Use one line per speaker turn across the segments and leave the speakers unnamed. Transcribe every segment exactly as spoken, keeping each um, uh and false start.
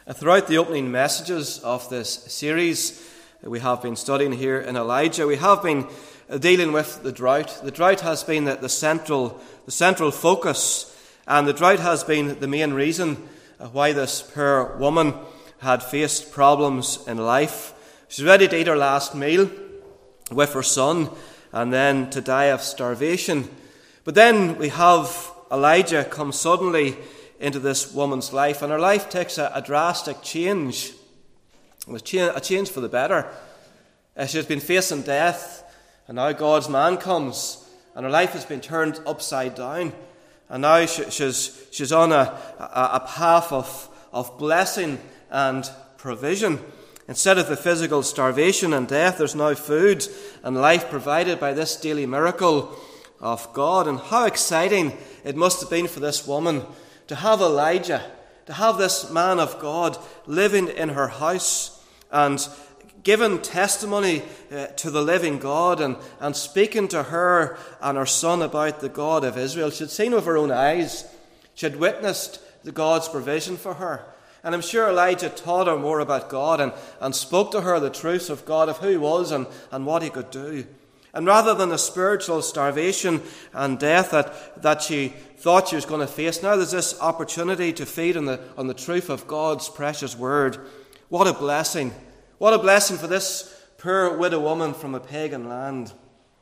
Throughout the opening messages of this series we have been studying here in Elijah, we have been dealing with the drought. The drought has been the, the central the central focus, and the drought has been the main reason why this poor woman had faced problems in life. She's ready to eat her last meal with her son and then to die of starvation. But then we have Elijah come suddenly into this woman's life, and her life takes a, a drastic change. A change for the better. Uh, she has been facing death, and now God's man comes, and her life has been turned upside down. And now she, she's she's on a, a, a path of, of blessing and provision. Instead of the physical starvation and death, there's now food and life provided by this daily miracle of God. And how exciting it must have been for this woman to have Elijah, to have this man of God living in her house and giving testimony uh, to the living God and, and speaking to her and her son about the God of Israel. She had seen with her own eyes. She had witnessed the God's provision for her. And I'm sure Elijah taught her more about God and, and spoke to her the truths of God, of who he was and, and what he could do. And rather than the spiritual starvation and death that, that she thought she was going to face, now there's this opportunity to feed on the, on the truth of God's precious word. What a blessing. What a blessing for this poor widow woman from a pagan land.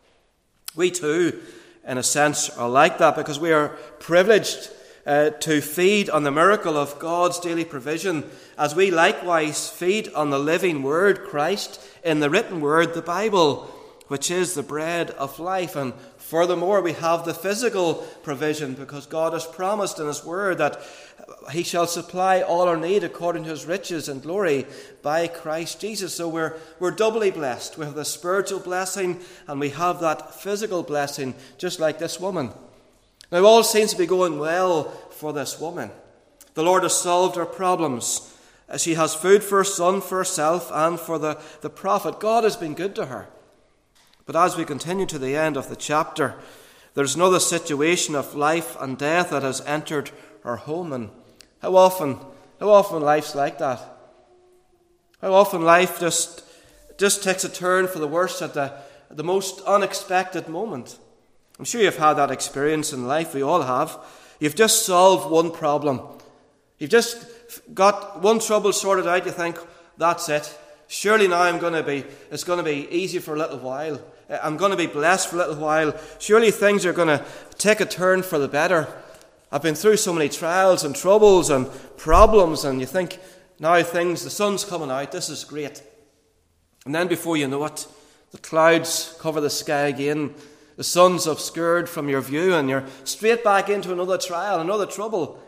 We too, in a sense, are like that because we are privileged uh, to feed on the miracle of God's daily provision as we likewise feed on the living word, Christ, in the written word, the Bible, which is the bread of life. And furthermore, we have the physical provision because God has promised in his word that he shall supply all our need according to his riches and glory by Christ Jesus. So we're, we're doubly blessed. We have the spiritual blessing and we have that physical blessing, just like this woman. Now, all seems to be going well for this woman. The Lord has solved her problems. She has food for her son, for herself, and for the, the prophet. God has been good to her. But as we continue to the end of the chapter, there's another situation of life and death that has entered her home. And how often, how often life's like that? How often life just, just takes a turn for the worse at the, at the most unexpected moment. I'm sure you've had that experience in life. We all have. You've just solved one problem. You've just got one trouble sorted out. You think, that's it. Surely now I'm going to be, it's going to be easy for a little while. I'm going to be blessed for a little while. Surely things are going to take a turn for the better. I've been through so many trials and troubles and problems, and you think, now things, the sun's coming out, this is great. And then before you know it, the clouds cover the sky again, the sun's obscured from your view, and you're straight back into another trial, another trouble.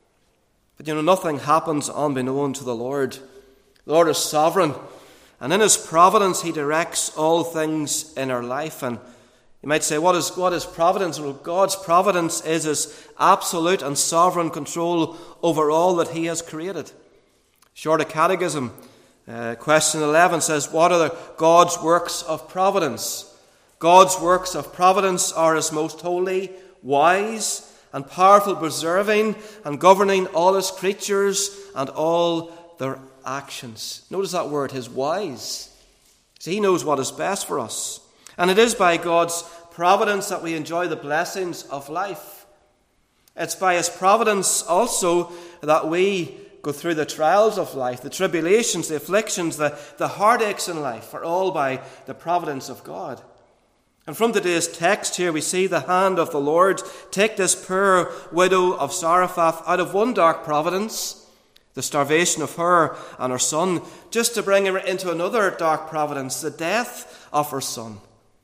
But you know, nothing happens unbeknown to the Lord. The Lord is sovereign, and in his providence he directs all things in our life. And you might say, what is, what is providence? Well, God's providence is his absolute and sovereign control over all that he has created. Shorter Catechism, uh, question eleven says, what are the God's works of providence? God's works of providence are his most holy, wise, and powerful preserving and governing all his creatures and all their actions. Notice that word, his wise. See, he knows what is best for us. And it is by God's providence that we enjoy the blessings of life. It's by his providence also that we go through the trials of life, the tribulations, the afflictions, the, the heartaches in life are all by the providence of God. And from today's text here, we see the hand of the Lord take this poor widow of Zarephath out of one dark providence, the starvation of her and her son, just to bring her into another dark providence, the death of her son.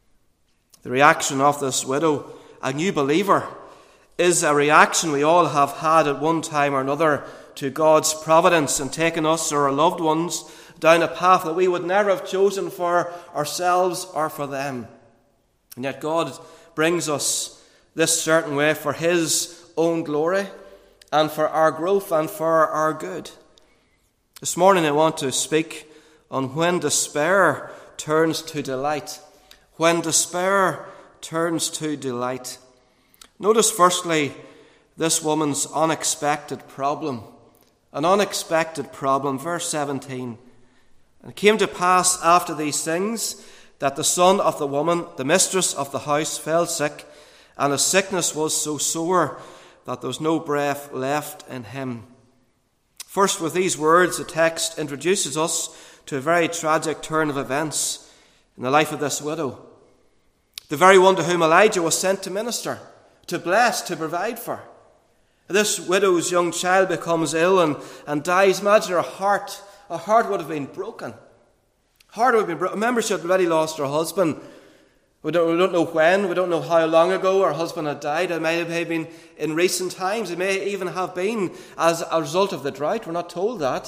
The reaction of this widow, a new believer, is a reaction we all have had at one time or another to God's providence in taking us or our loved ones down a path that we would never have chosen for ourselves or for them. And yet God brings us this certain way for his own glory and for our growth and for our good. This morning I want to speak on when despair turns to delight. When despair turns to delight. Notice firstly this woman's unexpected problem. an unexpected problem. Verse seventeen. And it came to pass after these things that the son of the woman, the mistress of the house, fell sick, and his sickness was so sore that there was no breath left in him. First, with these words, the text introduces us to a very tragic turn of events in the life of this widow. The very one to whom Elijah was sent to minister, to bless, to provide for. This widow's young child becomes ill and, and dies. Imagine her heart. Her heart would have been broken. Heart would have been broken. Remember, she had already lost her husband. We don't, we don't know when. We don't know how long ago her husband had died. It may have been in recent times. It may even have been as a result of the drought. We're not told that.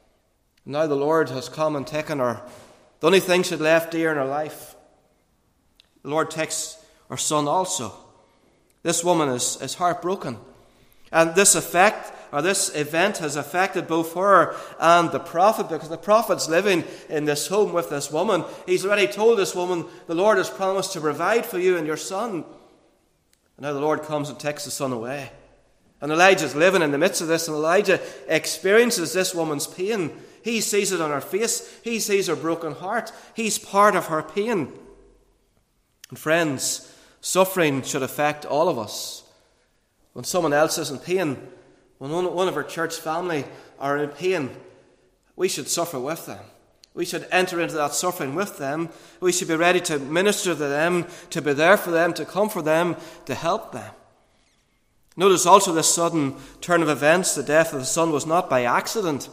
Now the Lord has come and taken her. The only thing she had left dear in her life. The Lord takes her son also. This woman is, is heartbroken. And this effect, or this event, has affected both her and the prophet, because the prophet's living in this home with this woman. He's already told this woman, the Lord has promised to provide for you and your son. And now the Lord comes and takes the son away. And Elijah's living in the midst of this, and Elijah experiences this woman's pain. He sees it on her face. He sees her broken heart. He's part of her pain. And friends, suffering should affect all of us. When someone else is in pain, when one of our church family are in pain, we should suffer with them. We should enter into that suffering with them. We should be ready to minister to them, to be there for them, to comfort them, to help them. Notice also this sudden turn of events. The death of the son was not by accident.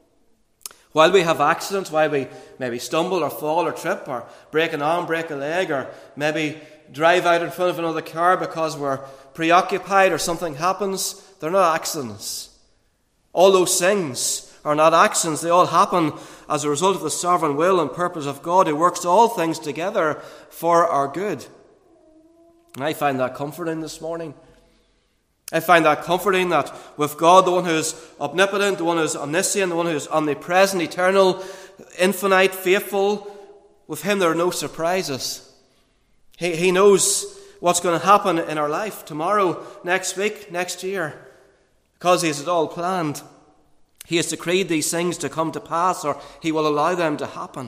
While we have accidents, while we maybe stumble or fall or trip or break an arm, break a leg, or maybe drive out in front of another car because we're preoccupied or something happens, they're not accidents. All those things are not accidents. They all happen as a result of the sovereign will and purpose of God, who works all things together for our good. And I find that comforting this morning. I find that comforting that with God, the one who is omnipotent, the one who is omniscient, the one who is omnipresent, eternal, infinite, faithful, with him there are no surprises. He, he knows what's going to happen in our life tomorrow, next week, next year, because he has it all planned. He has decreed these things to come to pass, or he will allow them to happen.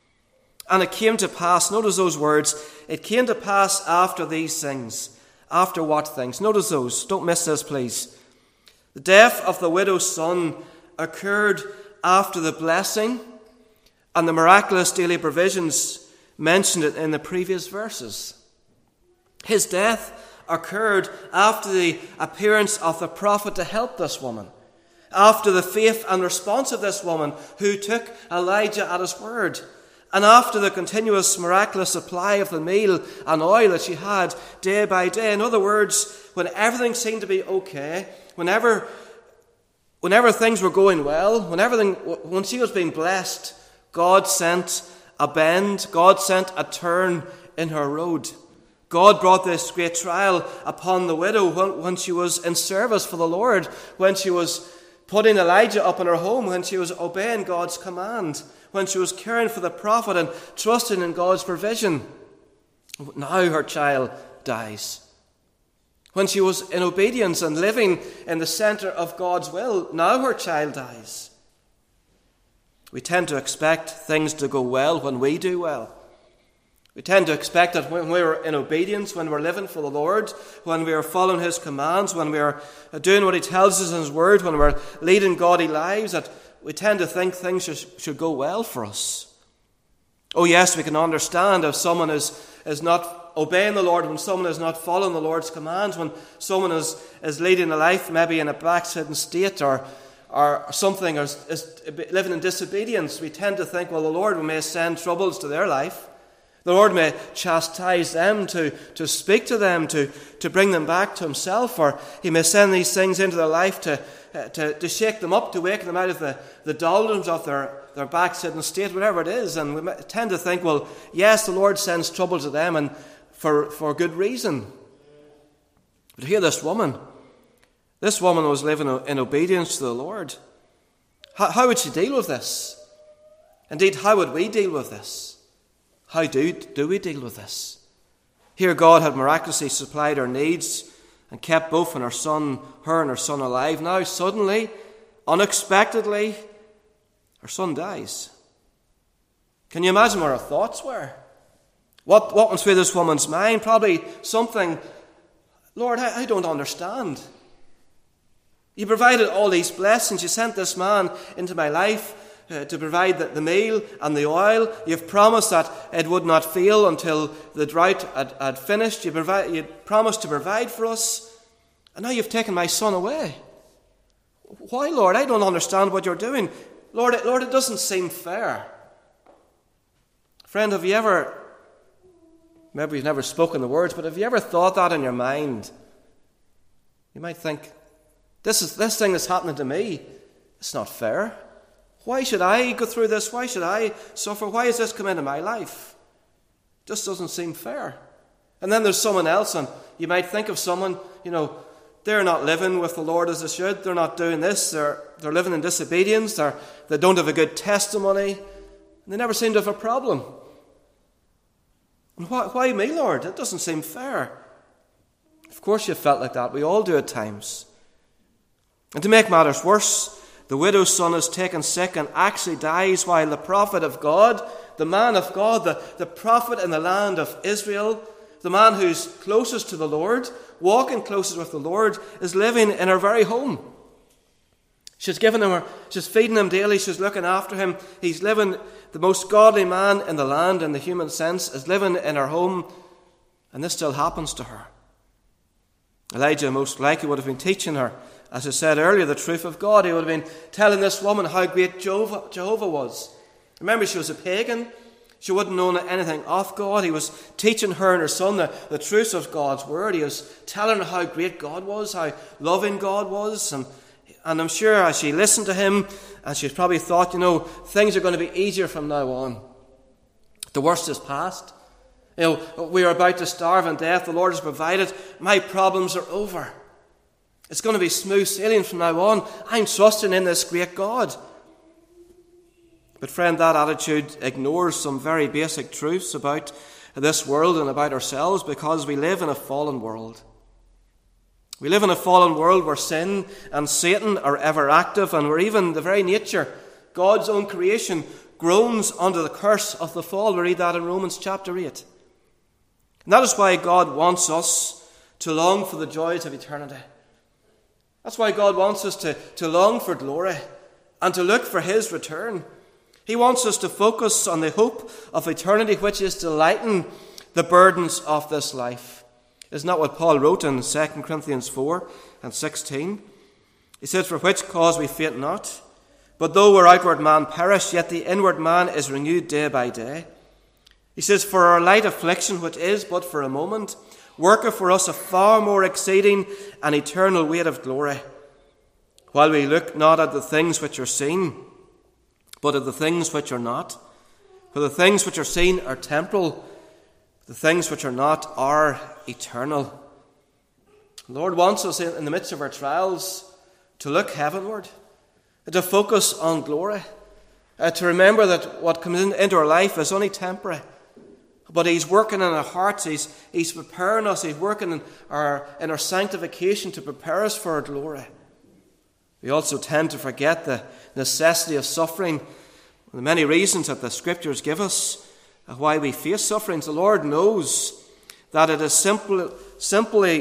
And it came to pass, notice those words, it came to pass after these things. After what things? Notice those. Don't miss this, please. The death of the widow's son occurred after the blessing and the miraculous daily provisions mentioned in the previous verses. His death occurred after the appearance of the prophet to help this woman, after the faith and response of this woman who took Elijah at his word, and after the continuous miraculous supply of the meal and oil that she had day by day. In other words, when everything seemed to be okay, whenever, whenever things were going well, when everything, when she was being blessed, God sent a bend, God sent a turn in her road. God brought this great trial upon the widow when, when she was in service for the Lord, when she was putting Elijah up in her home, when she was obeying God's command, when she was caring for the prophet and trusting in God's provision. Now her child dies. When she was in obedience and living in the center of God's will, now her child dies. We tend to expect things to go well when we do well. We tend to expect that when we're in obedience, when we're living for the Lord, when we are following his commands, when we are doing what he tells us in his word, when we're leading godly lives, that we tend to think things should, should go well for us. Oh yes, we can understand if someone is, is not obeying the Lord, when someone is not following the Lord's commands, when someone is, is leading a life maybe in a backslidden state or, or something, or is, is living in disobedience. We tend to think, well, the Lord may send troubles to their life. The Lord may chastise them, to, to speak to them, to, to bring them back to himself, or he may send these things into their life to, uh, to, to shake them up, to wake them out of the, the doldrums of their, their backslidden state, whatever it is. And we tend to think, well, yes, the Lord sends trouble to them, and for, for good reason. But here this woman, this woman was living in obedience to the Lord. How, how would she deal with this? Indeed, how would we deal with this? How do, do we deal with this? Here God had miraculously supplied her needs and kept both and her son, her and her son alive. Now suddenly, unexpectedly, her son dies. Can you imagine what her thoughts were? What, what went through this woman's mind? Probably something, Lord, I, I don't understand. You provided all these blessings. You sent this man into my life uh, to provide the, the meal and the oil. You've promised that it would not fail until the drought had, had finished. You provide, you promised to provide for us. And now you've taken my son away. Why, Lord? I don't understand what you're doing. Lord, it, Lord, it doesn't seem fair. Friend, have you ever, maybe you've never spoken the words, but have you ever thought that in your mind? You might think, this is this thing that's happening to me, it's not fair. Why should I go through this? Why should I suffer? Why has this come into my life? It just doesn't seem fair. And then there's someone else, and you might think of someone, you know, they're not living with the Lord as they should. They're not doing this. They're, they're living in disobedience. They're, they don't have a good testimony. And they never seem to have a problem. And why, why me, Lord? It doesn't seem fair. Of course you felt like that. We all do at times. And to make matters worse, the widow's son is taken sick and actually dies while the prophet of God, the man of God, the, the prophet in the land of Israel, the man who's closest to the Lord, walking closest with the Lord, is living in her very home. She's giving him her, she's feeding him daily, she's looking after him. He's living, the most godly man in the land in the human sense, is living in her home, and this still happens to her. Elijah most likely would have been teaching her, as I said earlier, the truth of God. He would have been telling this woman how great Jehovah, Jehovah was. Remember, she was a pagan. She wouldn't know anything of God. He was teaching her and her son the, the truths of God's word. He was telling her how great God was, how loving God was. And, and I'm sure as she listened to him, and she probably thought, you know, things are going to be easier from now on. The worst is past. You know, we are about to starve and death. The Lord has provided. My problems are over. It's going to be smooth sailing from now on. I'm trusting in this great God. But friend, that attitude ignores some very basic truths about this world and about ourselves, because we live in a fallen world. We live in a fallen world where sin and Satan are ever active, and where even the very nature, God's own creation, groans under the curse of the fall. We read that in Romans chapter eight. And that is why God wants us to long for the joys of eternity. That's why God wants us to, to long for glory and to look for his return. He wants us to focus on the hope of eternity, which is to lighten the burdens of this life. Isn't that what Paul wrote in Second Corinthians four and sixteen? He says, for which cause we faint not, but though our outward man perish, yet the inward man is renewed day by day. He says, for our light affliction, which is but for a moment, worketh for us a far more exceeding and eternal weight of glory, while we look not at the things which are seen, but at the things which are not. For the things which are seen are temporal, the things which are not are eternal. The Lord wants us in the midst of our trials to look heavenward, to focus on glory, uh, to remember that what comes in, into our life is only temporary. But he's working in our hearts, he's, he's preparing us, he's working in our, in our sanctification to prepare us for our glory. We also tend to forget the necessity of suffering. The many reasons that the Scriptures give us why we face sufferings. The Lord knows that it is simple, simply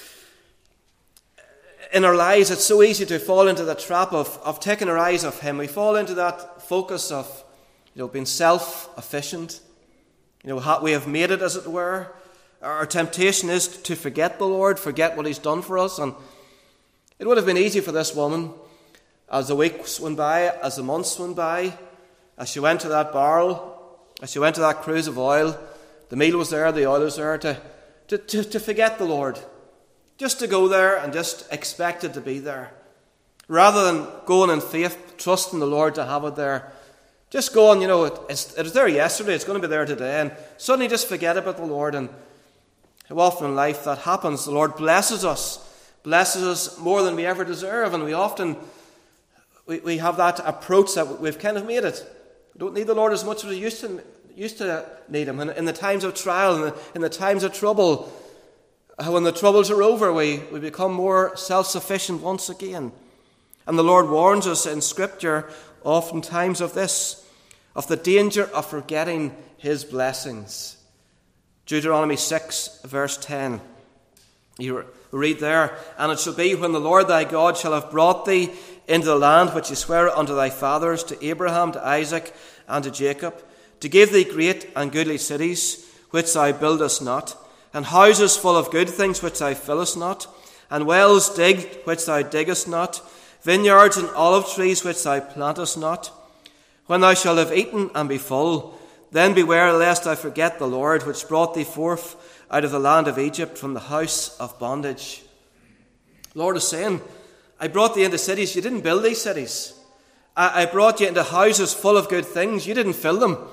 in our lives, it's so easy to fall into the trap of, of taking our eyes off him. We fall into that focus of, you know, being self-efficient. You know, we have made it, as it were. Our temptation is to forget the Lord, forget what he's done for us. And it would have been easy for this woman, as the weeks went by, as the months went by, as she went to that barrel, as she went to that cruse of oil, the meal was there, the oil was there, to, to, to, to forget the Lord. Just to go there and just expect it to be there. Rather than going in faith, trusting the Lord to have it there. Just going, you know, it, it's, it was there yesterday, it's going to be there today, and suddenly just forget about the Lord. And how often in life that happens. The Lord blesses us, blesses us more than we ever deserve, and we often, we, we have that approach that we've kind of made it. We don't need the Lord as much as we used to, used to need him. And in the times of trial, in the, in the times of trouble, when the troubles are over, we, we become more self-sufficient once again. And the Lord warns us in Scripture oftentimes of this, of the danger of forgetting his blessings. Deuteronomy six, verse ten. You read there, "And it shall be when the Lord thy God shall have brought thee into the land which he sware unto thy fathers, to Abraham, to Isaac, and to Jacob, to give thee great and goodly cities, which thou buildest not, and houses full of good things which thou fillest not, and wells digged which thou diggest not, vineyards and olive trees which thou plantest not. When thou shalt have eaten and be full, then beware lest thou forget the Lord, which brought thee forth out of the land of Egypt, from the house of bondage." The Lord is saying, I brought thee into cities. You didn't build these cities. I, I brought you into houses full of good things. You didn't fill them.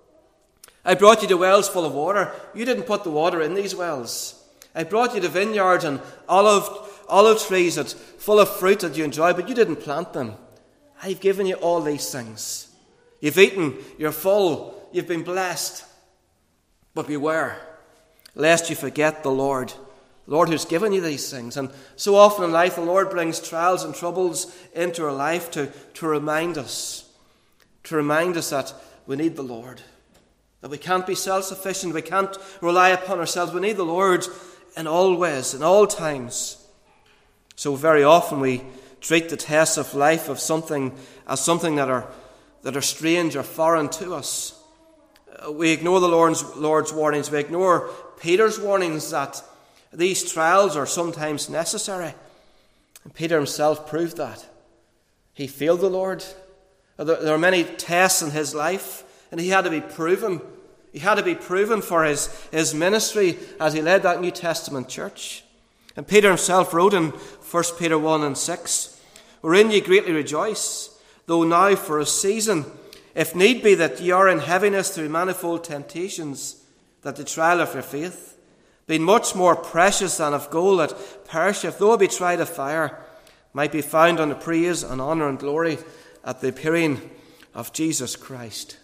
I brought you to wells full of water. You didn't put the water in these wells. I brought you to vineyards and olive, olive trees that's full of fruit that you enjoy, but you didn't plant them. I've given you all these things. You've eaten, you're full, you've been blessed. But beware, lest you forget the Lord, the Lord who's given you these things. And so often in life, the Lord brings trials and troubles into our life to, to remind us, to remind us that we need the Lord, that we can't be self-sufficient, we can't rely upon ourselves. We need the Lord in all ways, in all times. So very often we treat the tests of life of something as something that are that are strange or foreign to us. We ignore the Lord's, Lord's warnings. We ignore Peter's warnings that these trials are sometimes necessary. And Peter himself proved that. He failed the Lord. There are many tests in his life, and he had to be proven. He had to be proven for his, his ministry as he led that New Testament church. And Peter himself wrote in First Peter one and six, "Wherein ye greatly rejoice, though now for a season, if need be, that ye are in heaviness through manifold temptations, that the trial of your faith, being much more precious than of gold that perisheth, though it be tried of fire, might be found unto praise and honour and glory at the appearing of Jesus Christ."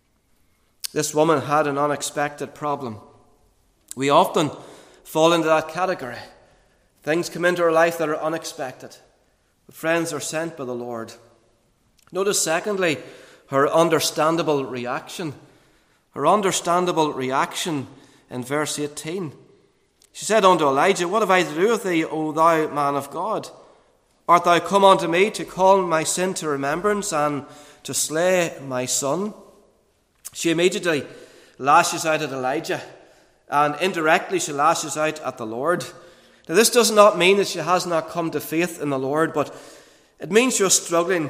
This woman had an unexpected problem. We often fall into that category. Things come into our life that are unexpected. But friends are sent by the Lord. Notice, secondly, her understandable reaction. Her understandable reaction in verse eighteen. She said unto Elijah, "What have I to do with thee, O thou man of God? Art thou come unto me to call my sin to remembrance and to slay my son?" She immediately lashes out at Elijah, and indirectly she lashes out at the Lord. Now, this does not mean that she has not come to faith in the Lord, but it means she's struggling.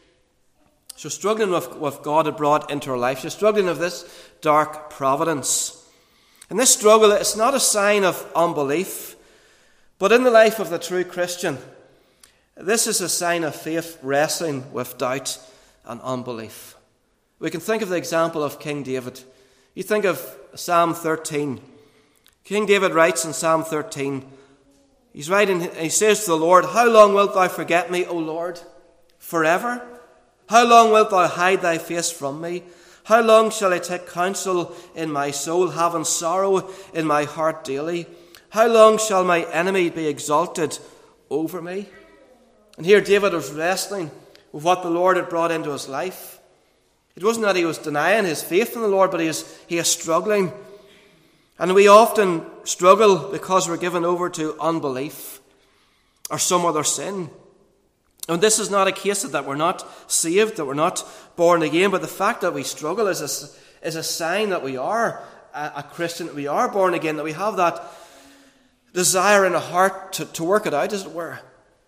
She's struggling with what God had brought into her life. She's struggling with this dark providence. And this struggle is not a sign of unbelief, but in the life of the true Christian, this is a sign of faith wrestling with doubt and unbelief. We can think of the example of King David. You think of Psalm thirteen. King David writes in Psalm thirteen, he's writing, he says to the Lord, "How long wilt thou forget me, O Lord? Forever? How long wilt thou hide thy face from me? How long shall I take counsel in my soul, having sorrow in my heart daily? How long shall my enemy be exalted over me?" And here David was wrestling with what the Lord had brought into his life. It wasn't that he was denying his faith in the Lord, but he is, he is struggling. And we often struggle because we're given over to unbelief or some other sin. And this is not a case that we're not saved, that we're not born again, but the fact that we struggle is a, is a sign that we are a, a Christian, that we are born again, that we have that desire in our heart to, to work it out, as it were,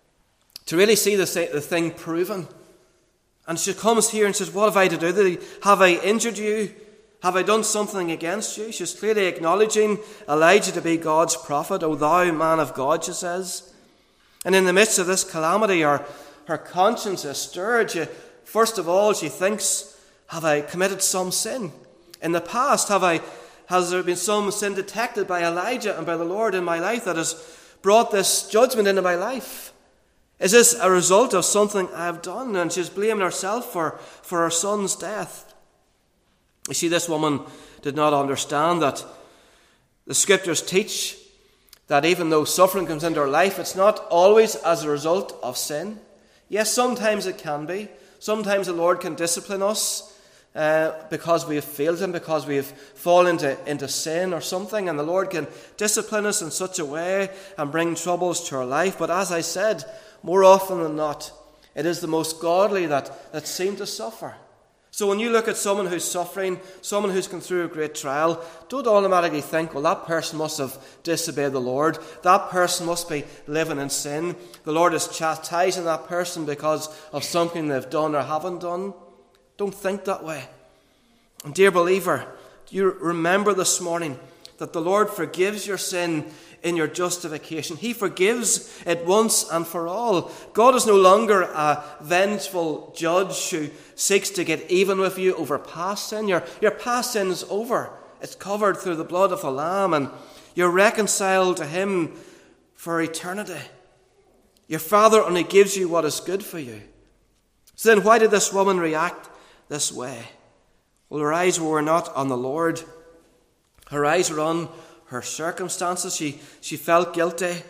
to really see the, the thing proven. And she comes here and says, "What have I to do with thee? Have I injured you? Have I done something against you?" She's clearly acknowledging Elijah to be God's prophet. "O thou man of God," she says. And in the midst of this calamity, her, her conscience is stirred. She, first of all, she thinks, have I committed some sin? In the past, have I, has there been some sin detected by Elijah and by the Lord in my life that has brought this judgment into my life? Is this a result of something I've done? And she's blaming herself for, for her son's death. You see, this woman did not understand that the Scriptures teach that even though suffering comes into our life, it's not always as a result of sin. Yes, sometimes it can be. Sometimes the Lord can discipline us uh, because we have failed him, because we have fallen into, into sin or something, and the Lord can discipline us in such a way and bring troubles to our life. But as I said, more often than not, it is the most godly that, that seem to suffer. So when you look at someone who's suffering, someone who's gone through a great trial, don't automatically think, well, that person must have disobeyed the Lord. That person must be living in sin. The Lord is chastising that person because of something they've done or haven't done. Don't think that way. And dear believer, do you remember this morning that the Lord forgives your sin in your justification? He forgives it once and for all. God is no longer a vengeful judge who seeks to get even with you over past sin. Your, your past sin is over. It's covered through the blood of the Lamb, and you're reconciled to him for eternity. Your Father only gives you what is good for you. So then why did this woman react this way? Well, her eyes were not on the Lord. Her eyes were on her circumstances. She, she felt guilty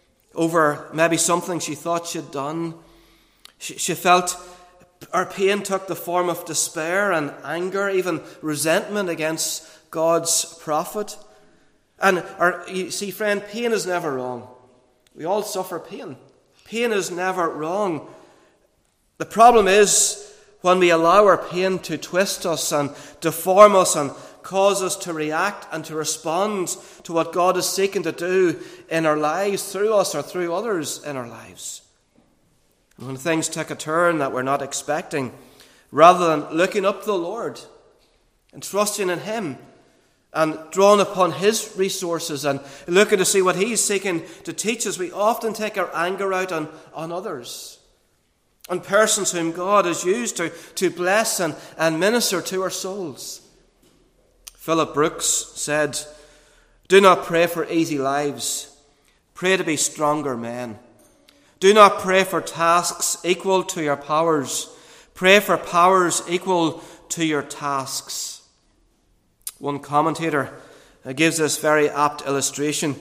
over maybe something she thought she'd done. She, she felt her pain took the form of despair and anger, even resentment against God's prophet. And our, you see, friend, pain is never wrong. We all suffer pain. Pain is never wrong. The problem is when we allow our pain to twist us and deform us and cause us to react and to respond to what God is seeking to do in our lives through us or through others in our lives. And when things take a turn that we're not expecting, rather than looking up to the Lord and trusting in him and drawing upon his resources and looking to see what he's seeking to teach us, we often take our anger out on, on others, on persons whom God has used to, to bless and, and minister to our souls. Philip Brooks said, "Do not pray for easy lives. Pray to be stronger men. Do not pray for tasks equal to your powers. Pray for powers equal to your tasks." One commentator gives this very apt illustration.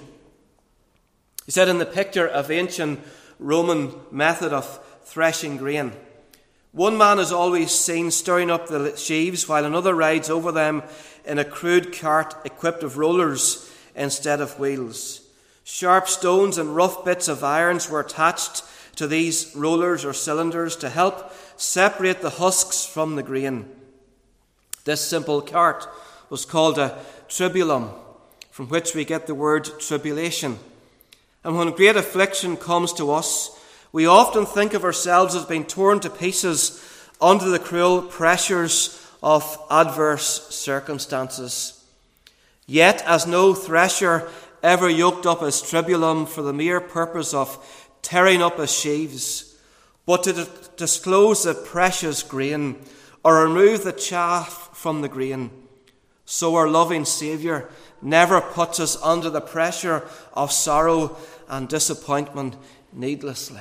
He said, in the picture of ancient Roman method of threshing grain, one man is always seen stirring up the sheaves while another rides over them in a crude cart equipped with rollers instead of wheels. Sharp stones and rough bits of irons were attached to these rollers or cylinders to help separate the husks from the grain. This simple cart was called a tribulum, from which we get the word tribulation. And when great affliction comes to us, we often think of ourselves as being torn to pieces under the cruel pressures of adverse circumstances. Yet, as no thresher ever yoked up his tribulum for the mere purpose of tearing up his sheaves, but to d- disclose the precious grain or remove the chaff from the grain, so our loving Saviour never puts us under the pressure of sorrow and disappointment needlessly.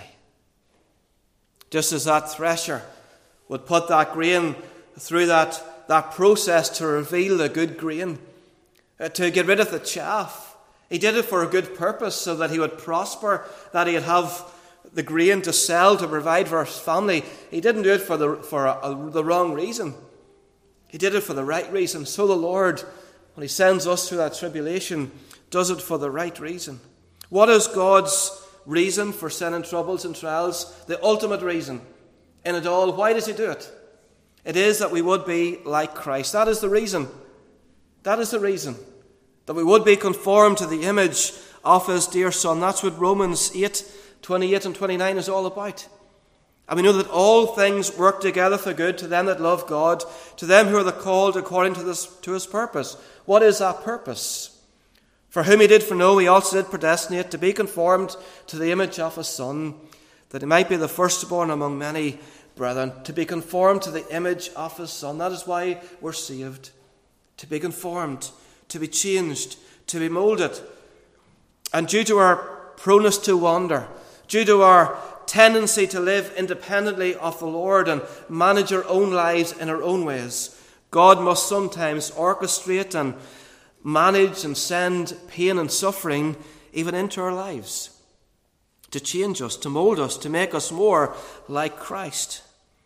Just as that thresher would put that grain through that, that process to reveal the good grain, uh, to get rid of the chaff. He did it for a good purpose, so that he would prosper, that he'd have the grain to sell, to provide for his family. He didn't do it for the, for a, a, the wrong reason. He did it for the right reason. So the Lord, when he sends us through that tribulation, does it for the right reason. What is God's reason for sending troubles and trials? The ultimate reason in it all. Why does he do it? It is that we would be like Christ. That is the reason. That is the reason. That we would be conformed to the image of his dear Son. That's what Romans eight, twenty-eight and twenty-nine is all about. And we know that all things work together for good to them that love God, to them who are the called according to, this, to his purpose. What is that purpose? For whom he did foreknow, he also did predestinate to be conformed to the image of his Son, that he might be the firstborn among many brethren. To be conformed to the image of his Son. That is why we're saved. To be conformed, to be changed, to be moulded. And due to our proneness to wander, due to our tendency to live independently of the Lord and manage our own lives in our own ways, God must sometimes orchestrate and manage and send pain and suffering even into our lives. to change us, to mold us, to make us more like Christ.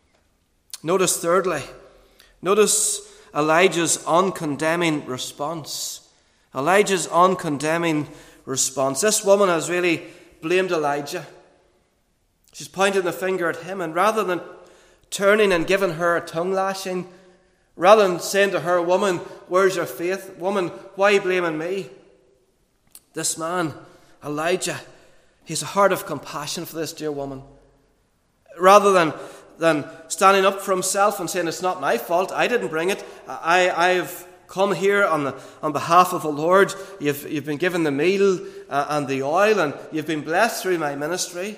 Notice thirdly, notice Elijah's uncondemning response. Elijah's uncondemning response. This woman has really blamed Elijah. She's pointing the finger at him, and rather than turning and giving her a tongue lashing, rather than saying to her, "Woman, where's your faith? Woman, why are you blaming me?" This man, Elijah, he has a heart of compassion for this dear woman. Rather than, than standing up for himself and saying, "It's not my fault, I didn't bring it, I, I've come here on, the, on behalf of the Lord, you've, you've been given the meal uh, and the oil, and you've been blessed through my ministry."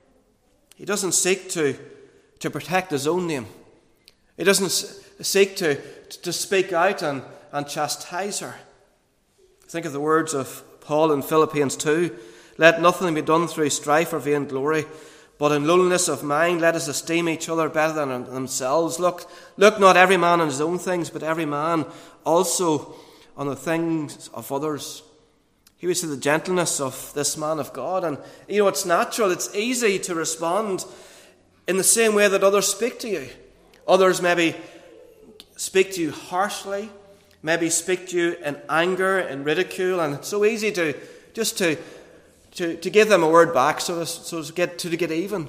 He doesn't seek to, to protect his own name. He doesn't seek to, to speak out and, and chastise her. Think of the words of Paul in Philippians two. "Let nothing be done through strife or vain glory, but in lowliness of mind let us esteem each other better than themselves. Look, look not every man on his own things, but every man also on the things of others." He would see the gentleness of this man of God. And you know, it's natural, it's easy to respond in the same way that others speak to you. Others maybe speak to you harshly, maybe speak to you in anger and ridicule, and it's so easy to just to to, to give them a word back, so to, so to get to get even.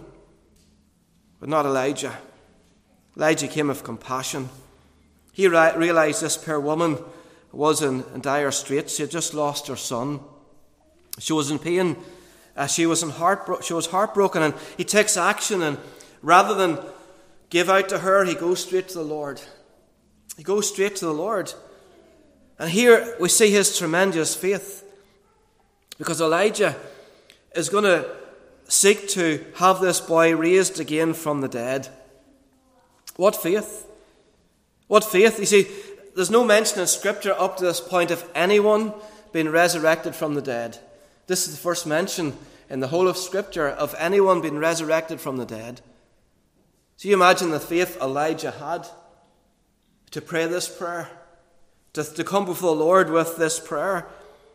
But not Elijah. Elijah came with compassion. He re- realized this poor woman was in, in dire straits. She had just lost her son. She was in pain. Uh, she was in heartbro- She was heartbroken, and he takes action. And rather than give out to her, he goes straight to the Lord. He goes straight to the Lord. And here we see his tremendous faith, because Elijah is going to seek to have this boy raised again from the dead. What faith? What faith? You see, there's no mention in Scripture up to this point of anyone being resurrected from the dead. This is the first mention in the whole of Scripture of anyone being resurrected from the dead. So you imagine the faith Elijah had to pray this prayer, to, to come before the Lord with this prayer.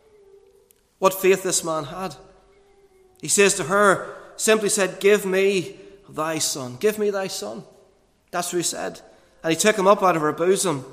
What faith this man had. He says to her, simply said, "Give me thy son. Give me thy son." That's what he said. And he took him up out of her bosom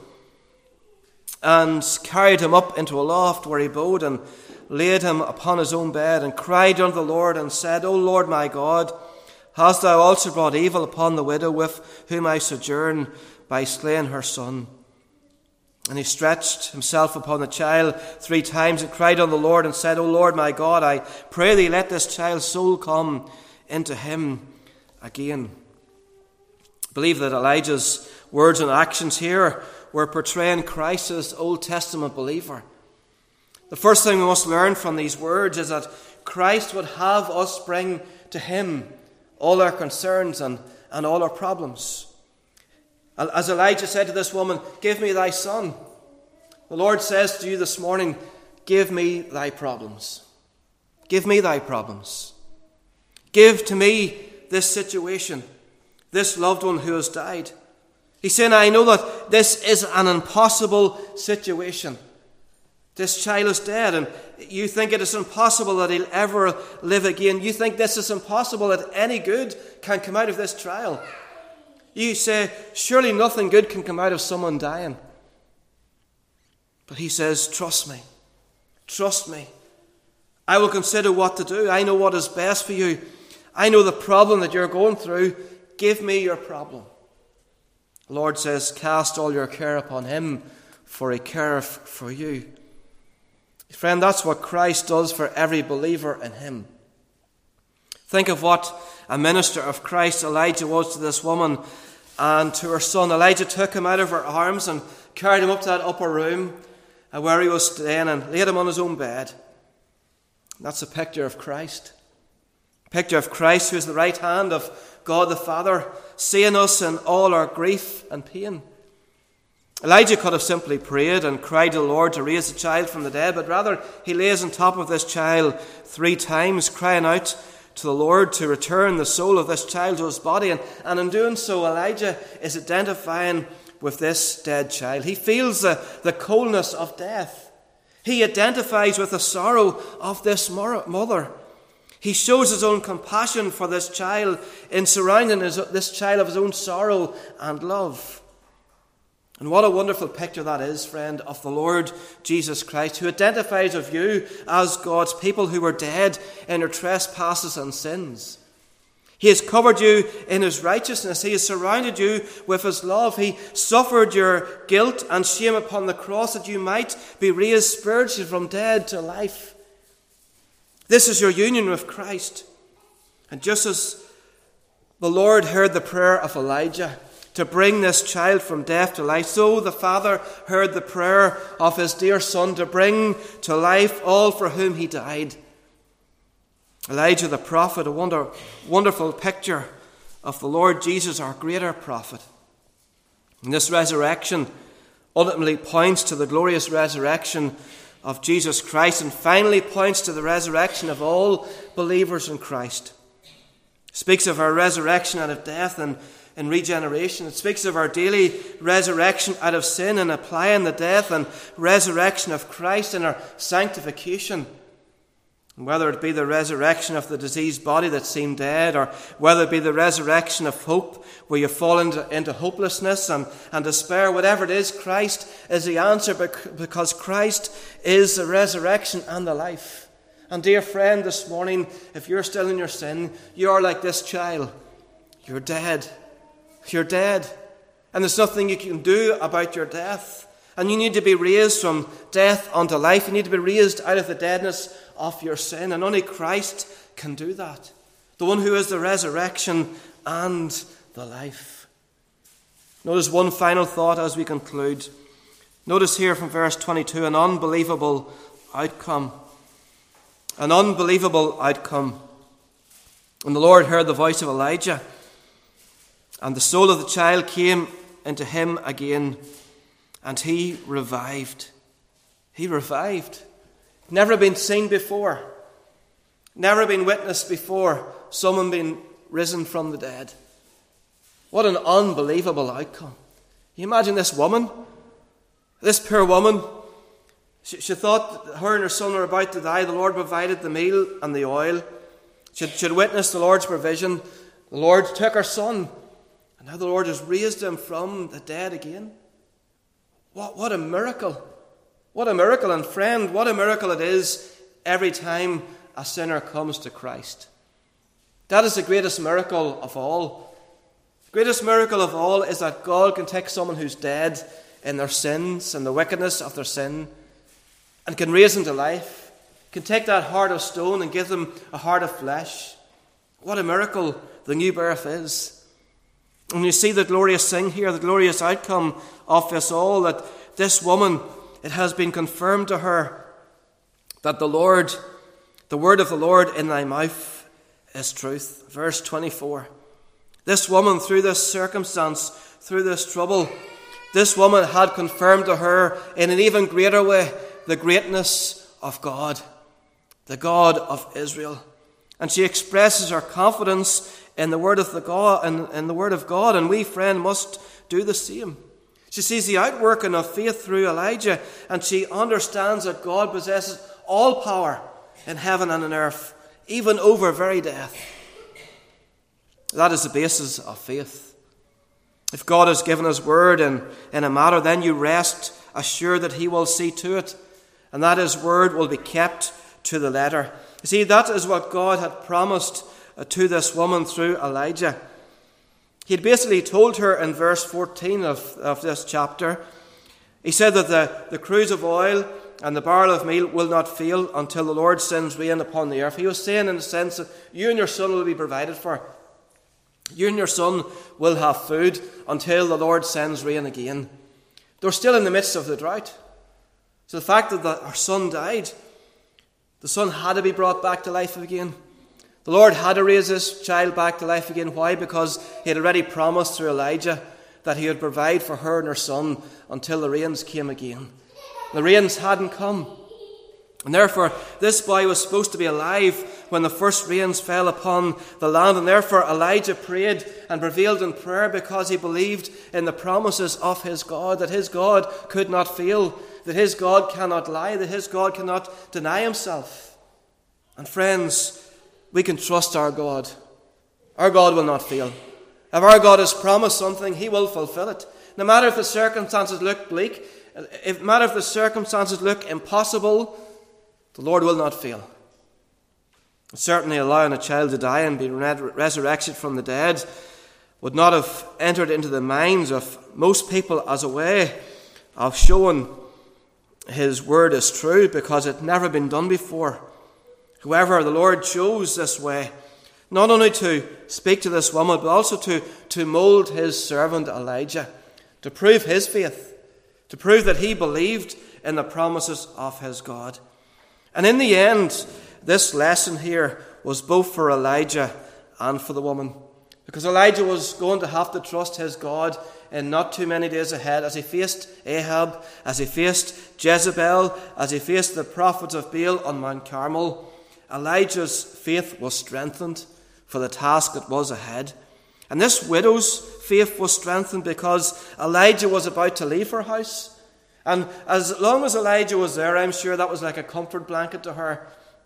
and carried him up into a loft where he abode, and laid him upon his own bed, and cried unto the Lord, and said, "O Lord my God, hast thou also brought evil upon the widow with whom I sojourn, by slaying her son?" And he stretched himself upon the child three times, and cried unto the Lord, and said, "O Lord my God, I pray thee, let this child's soul come into him again." I believe that Elijah's words and actions here were portraying Christ as Old Testament believer. The first thing we must learn from these words is that Christ would have us bring to him all our concerns and, and all our problems. As Elijah said to this woman, "Give me thy son," the Lord says to you this morning, "Give me thy problems. Give me thy problems. Give to me this situation, this loved one who has died." He's saying, "I know that this is an impossible situation. This child is dead, and you think it is impossible that he'll ever live again. You think this is impossible, that any good can come out of this trial. You say, surely nothing good can come out of someone dying." But he says, "Trust me. Trust me. I will consider what to do. I know what is best for you. I know the problem that you're going through. Give me your problem." The Lord says, "Cast all your care upon him, for he careth for you." Friend, that's what Christ does for every believer in him. Think of what a minister of Christ Elijah was to this woman and to her son. Elijah took him out of her arms and carried him up to that upper room where he was staying, and laid him on his own bed. That's a picture of Christ. A picture of Christ, who is the right hand of God the Father, seeing us in all our grief and pain. Elijah could have simply prayed and cried to the Lord to raise the child from the dead, but rather he lays on top of this child three times, crying out to the Lord to return the soul of this child to his body. And, and in doing so, Elijah is identifying with this dead child. He feels the, the coldness of death. He identifies with the sorrow of this mother. He shows his own compassion for this child in surrounding his, this child of his own sorrow and love. And what a wonderful picture that is, friend, of the Lord Jesus Christ, who identifies with you as God's people who were dead in their trespasses and sins. He has covered you in his righteousness. He has surrounded you with his love. He suffered your guilt and shame upon the cross that you might be raised spiritually from dead to life. This is your union with Christ. And just as the Lord heard the prayer of Elijah to bring this child from death to life, so the Father heard the prayer of his dear Son to bring to life all for whom he died. Elijah the prophet, a wonder, wonderful picture of the Lord Jesus, our greater prophet. And this resurrection ultimately points to the glorious resurrection of Jesus Christ, and finally points to the resurrection of all believers in Christ. It speaks of our resurrection out of death and in regeneration. It speaks of our daily resurrection out of sin and applying the death and resurrection of Christ in our sanctification. And whether it be the resurrection of the diseased body that seemed dead, or whether it be the resurrection of hope where you fall into, into hopelessness and, and despair, whatever it is, Christ is the answer, because Christ is the resurrection and the life. And dear friend, this morning, if you're still in your sin, you are like this child. You're dead. You're dead. And there's nothing you can do about your death. And you need to be raised from death unto life. You need to be raised out of the deadness of your sin. And only Christ can do that. The one who is the resurrection and the life. Notice one final thought as we conclude. Notice here from verse twenty-two, an unbelievable outcome. An unbelievable outcome. And the Lord heard the voice of Elijah, and the soul of the child came into him again, and he revived. He revived. Never been seen before. Never been witnessed before. Someone being risen from the dead. What an unbelievable outcome. You imagine this woman, this poor woman. She, she thought that her and her son were about to die. The Lord provided the meal and the oil. She had witnessed the Lord's provision. The Lord took her son, and now the Lord has raised him from the dead again. What, what a miracle. What a miracle. And friend, what a miracle it is every time a sinner comes to Christ. That is the greatest miracle of all. The greatest miracle of all is that God can take someone who's dead in their sins and the wickedness of their sin and can raise them to life. Can take that heart of stone and give them a heart of flesh. What a miracle the new birth is. And you see the glorious thing here, the glorious outcome of this all, that this woman, it has been confirmed to her that the Lord, the word of the Lord in thy mouth is truth. Verse twenty-four. This woman, through this circumstance, through this trouble, this woman had confirmed to her in an even greater way the greatness of God, the God of Israel. And she expresses her confidence in the word of the God, in, in the word of God, and we, friend, must do the same. She sees the outworking of faith through Elijah, and she understands that God possesses all power in heaven and on earth, even over very death. That is the basis of faith. If God has given his word in, in a matter, then you rest assured that he will see to it, and that his word will be kept to the letter. You see, that is what God had promised to this woman through Elijah. He had basically told her in verse fourteen of, of this chapter, he said that the, the cruse of oil and the barrel of meal will not fail until the Lord sends rain upon the earth. He was saying in the sense that you and your son will be provided for. You and your son will have food until the Lord sends rain again. They're still in the midst of the drought. So the fact that the, our son died, the son had to be brought back to life again. The Lord had to raise this child back to life again. Why? Because he had already promised through Elijah that he would provide for her and her son until the rains came again. The rains hadn't come. And therefore, this boy was supposed to be alive when the first rains fell upon the land. And therefore, Elijah prayed and prevailed in prayer because he believed in the promises of his God, that his God could not fail, that his God cannot lie, that his God cannot deny himself. And friends, we can trust our God. Our God will not fail. If our God has promised something, he will fulfill it. No matter if the circumstances look bleak, no matter if the circumstances look impossible, the Lord will not fail. Certainly allowing a child to die and be resurrected from the dead would not have entered into the minds of most people as a way of showing his word is true, because it had never been done before. However, the Lord chose this way, not only to speak to this woman, but also to, to mould his servant Elijah, to prove his faith, to prove that he believed in the promises of his God. And in the end, this lesson here was both for Elijah and for the woman, because Elijah was going to have to trust his God in not too many days ahead, as he faced Ahab, as he faced Jezebel, as he faced the prophets of Baal on Mount Carmel. Elijah's faith was strengthened for the task that was ahead. And this widow's faith was strengthened because Elijah was about to leave her house. And as long as Elijah was there, I'm sure that was like a comfort blanket to her,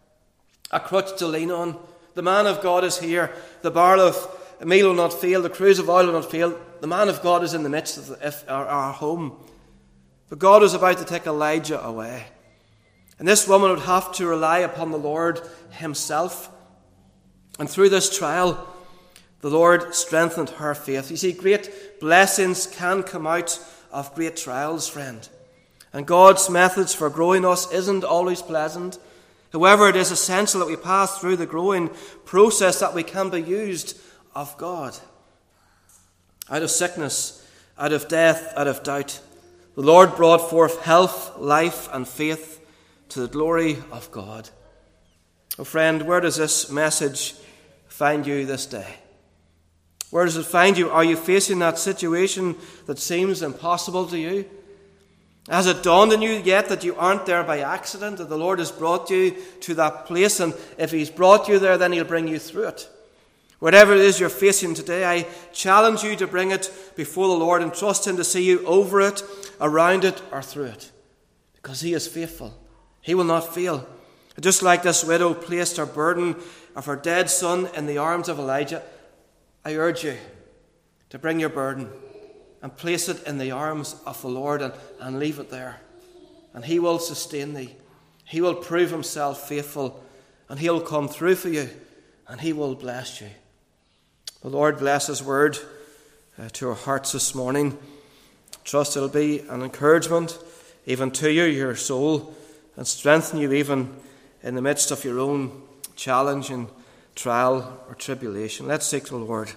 a crutch to lean on. The man of God is here. The barrel of meal will not fail. The cruse of oil will not fail. The man of God is in the midst of the, our, our home. But God was about to take Elijah away. And this woman would have to rely upon the Lord himself. And through this trial, the Lord strengthened her faith. You see, great blessings can come out of great trials, friend. And God's methods for growing us isn't always pleasant. However, it is essential that we pass through the growing process, that we can be used of God. Out of sickness, out of death, out of doubt, the Lord brought forth health, life, and faith to the glory of God. Oh friend, where does this message find you this day? Where does it find you? Are you facing that situation that seems impossible to you? Has it dawned on you yet that you aren't there by accident, that the Lord has brought you to that place, and if he's brought you there, then he'll bring you through it? Whatever it is you're facing today, I challenge you to bring it before the Lord and trust him to see you over it, around it, or through it. Because he is faithful. He will not fail. Just like this widow placed her burden of her dead son in the arms of Elijah, I urge you to bring your burden and place it in the arms of the Lord, and, and leave it there. And he will sustain thee. He will prove himself faithful, and he'll come through for you, and he will bless you. The Lord bless his word uh, to our hearts this morning. Trust it'll be an encouragement even to you, your soul, and strengthen you even in the midst of your own challenge and trial or tribulation. Let's seek the Lord.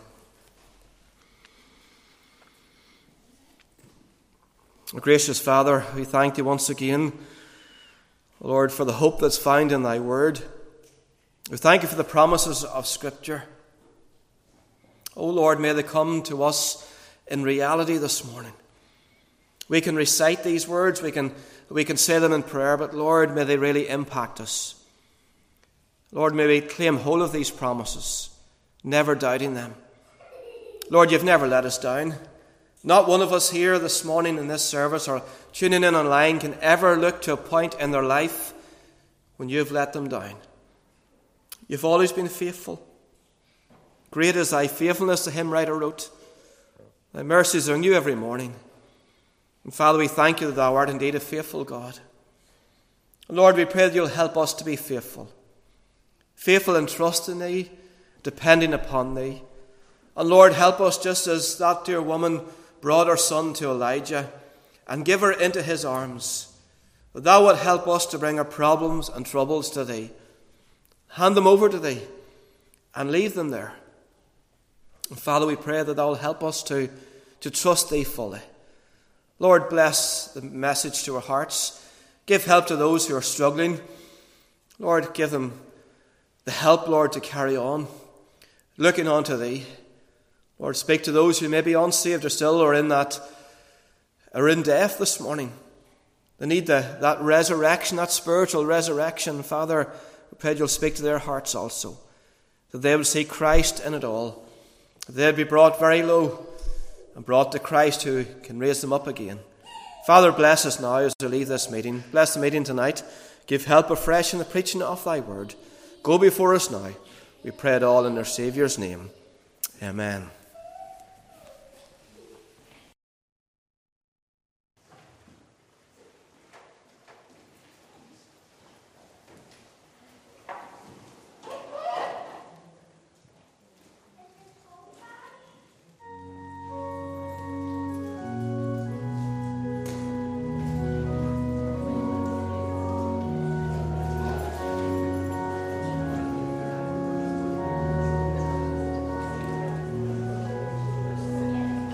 Gracious Father, we thank thee once again, Lord, for the hope that's found in thy word. We thank you for the promises of Scripture. Oh Lord, may they come to us in reality this morning. We can recite these words, we can, we can say them in prayer, but Lord, may they really impact us. Lord, may we claim hold of these promises, never doubting them. Lord, you've never let us down. Not one of us here this morning in this service or tuning in online can ever look to a point in their life when you've let them down. You've always been faithful. Great is thy faithfulness, the hymn writer wrote. Thy mercies are new every morning. And Father, we thank you that thou art indeed a faithful God. And Lord, we pray that you'll help us to be faithful. Faithful in trusting thee, depending upon thee. And Lord, help us just as that dear woman brought her son to Elijah and give her into his arms, that thou would help us to bring our problems and troubles to thee. Hand them over to thee and leave them there. And Father, we pray that thou will help us to, to trust thee fully. Lord, bless the message to our hearts. Give help to those who are struggling. Lord, give them the help, Lord, to carry on, looking on to thee. Lord, speak to those who may be unsaved or still are in that, are in death this morning. They need the, that resurrection, that spiritual resurrection. Father, we pray you'll speak to their hearts also, that they will see Christ in it all. They'll be brought very low and brought to Christ, who can raise them up again. Father, bless us now as we leave this meeting. Bless the meeting tonight. Give help afresh in the preaching of thy word. Go before us now. We pray it all in our Saviour's name. Amen.